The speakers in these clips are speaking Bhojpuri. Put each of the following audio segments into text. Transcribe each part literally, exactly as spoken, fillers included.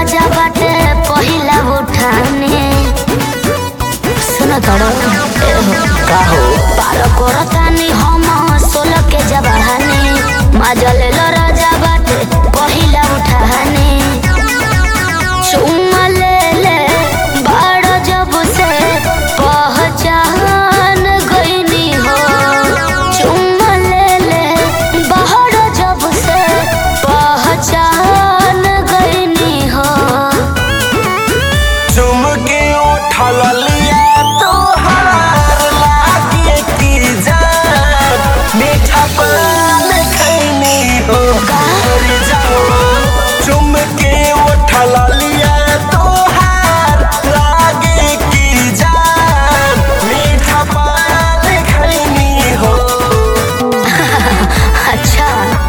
राजा बाटे पहिला उठाने सुनो तोड़ो का हो पार करतानी हम सोलह के जवानी मजा ले लो राजा बाटे पहिला उठाने चुम्मा ले ले बड़ा जब से पहचान गईनी हो चुम्मा ले ले बड़ा जब से पहचान गईनी हो चुम के उठल लिया तोहार लागे की जान मीठा पान खैनी हो कर जाओ चुम के उठल लिया तोहार लागे की जान मीठा पान खैनी हो अच्छा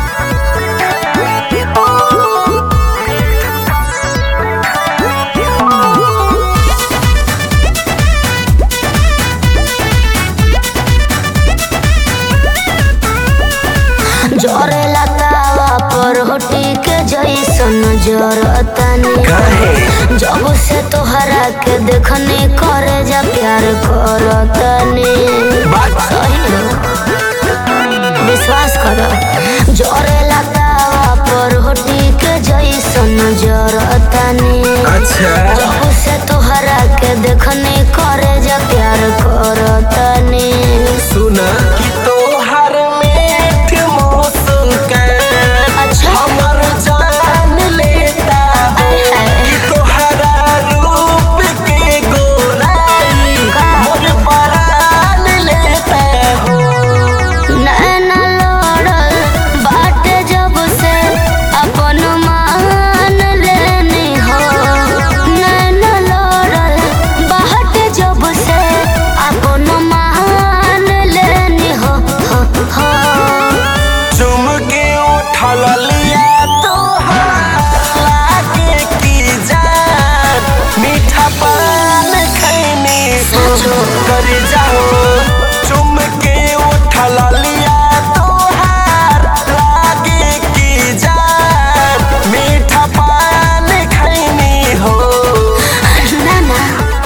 जोरे लतावा पर होटी के जैसन जरतानी काहे जब से तोहरा के देखने करे जा प्यार करतानी बात सही हो विश्वास करो जोरे लतावा पर होटी के जैसन जरतानी अच्छा जब से तोहरा के देखने करे जा प्यार करतानी सुना कि तोहर मीठ मुस्कान अच्छा हमर जान लेता है कि तोहरा रूप के गोराई मोर परान लेता हो नैना लड़ल बाटे जब से अपन मान लेनी हो नैना लड़ल बाटे जब से अपन मान लेनी हो हो, हो। चुम के उठल लिया तोहार लागे की जान मीठा पान खैनी हो कर जाओ चुम के उठल लिया तोहार लागे की जान मीठा पान खैनी हो ना ना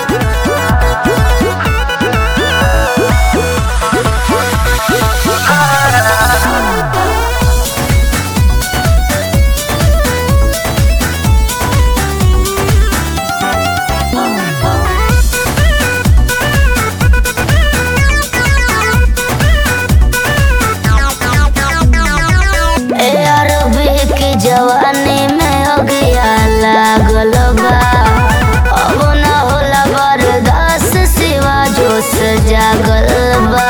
ए अरबी की जवानी में अगिया लागल बा अब न होला बर्दाश्त सिवा जोश जागल बा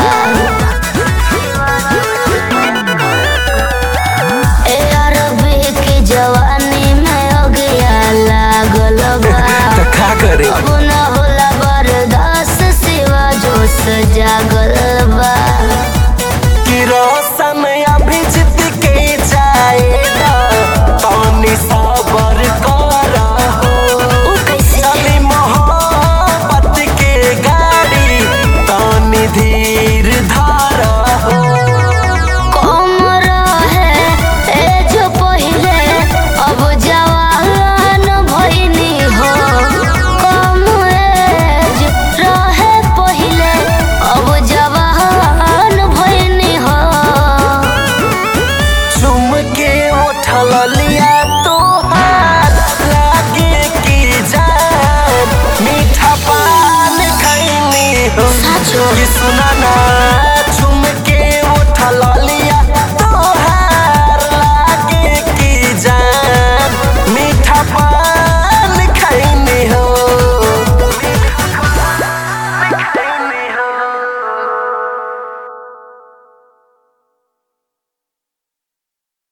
ए अरबी की जवानी में अगिया लागल बा का करे अब न होला बर्दाश्त सिवा जोश जागल बा कि रोशन अभिजीत के जाएगा तनी सबर करहो उ कैसे चली मोहब्बत के गाड़ी तनी धीर धरहो कमर है ए जो पहिले अब जवान भइनी हो कम एज रहे पहिले अब जवान भइनी हो चुम के उठल लिया तोहार लागे की जान मीठा पान खैनी हो साचो कि सुना ना